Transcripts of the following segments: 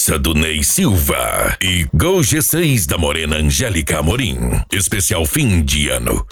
Cabeça do Ney Silva e Gol G6 da Morena Angélica Amorim. Especial fim de ano.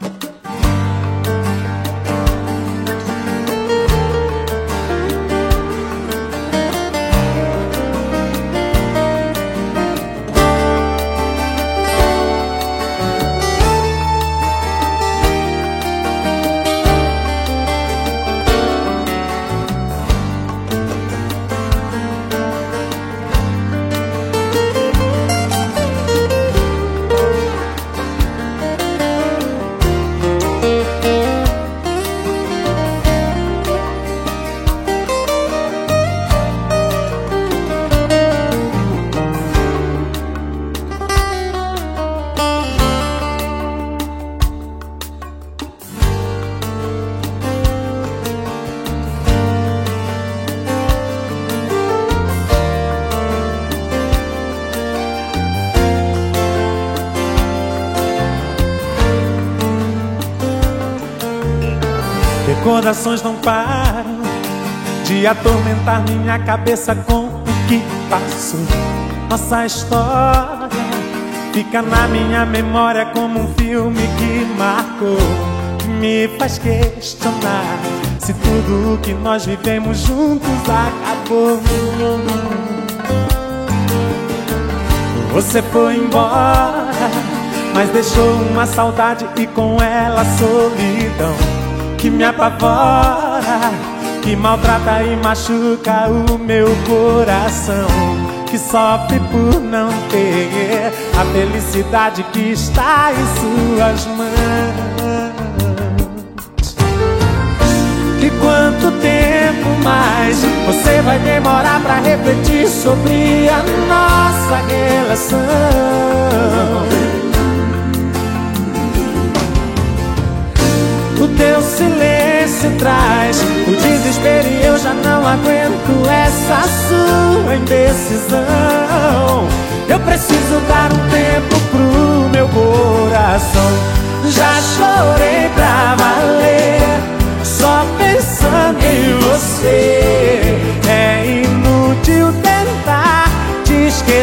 Recordações não param de atormentar minha cabeça com o que passou. Nossa história fica na minha memória como um filme que marcou. Me faz questionar se tudo o que nós vivemos juntos acabou. Você foi embora, mas deixou uma saudade e com ela a solidão que me apavora, que maltrata e machuca o meu coração, que sofre por não ter a felicidade que está em suas mãos. E quanto tempo mais você vai demorar pra refletir sobre a nossa relação? O teu silêncio traz o desespero e eu já não aguento essa sua indecisão. Eu preciso dar um tempo pro meu coração. Já chorei pra valer, só pensando em você. É inútil tentar te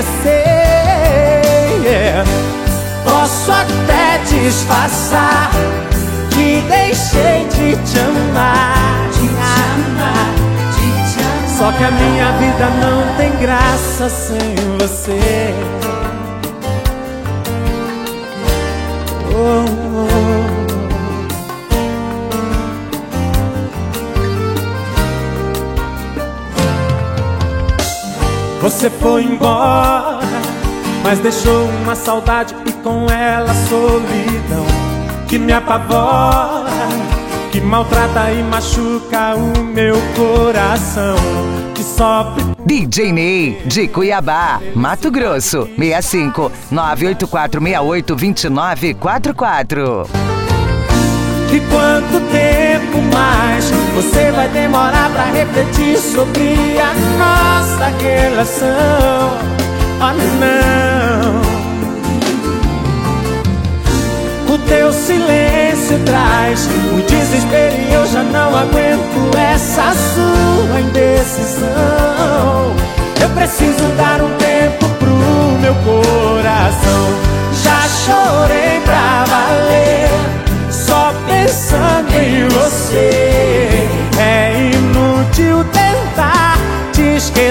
esquecer. Posso até disfarçar que deixei de te amar, só que a minha vida não tem graça sem você. Oh, oh. Você foi embora, mas deixou uma saudade e com ela a solidão que me apavora, que maltrata e machuca o meu coração, que sofre. DJ Ney, de Cuiabá, Mato Grosso, 65 984682944. E quanto tempo mais você vai demorar pra refletir sobre a nossa relação? Oh não. O teu silêncio traz o desespero e eu já não aguento essa sua indecisão. Eu preciso dar um tempo pro meu coração. Já chorei pra valer, só pensando em você. É inútil tentar te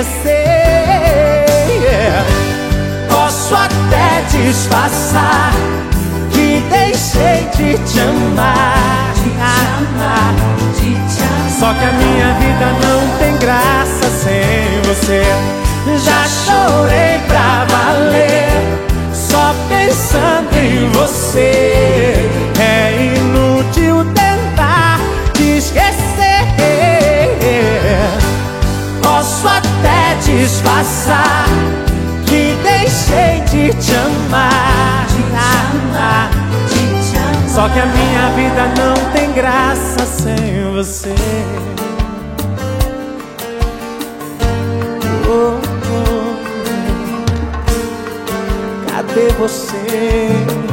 esquecer. Posso até disfarçar que deixei de te amar, só que a minha vida não tem graça sem você. Já chorei pra valer, só pensando em você. É inútil tentar te esquecer. Posso até disfarçar que deixei de te amar, só que a minha vida não tem graça sem você. Oh, oh. Cadê você?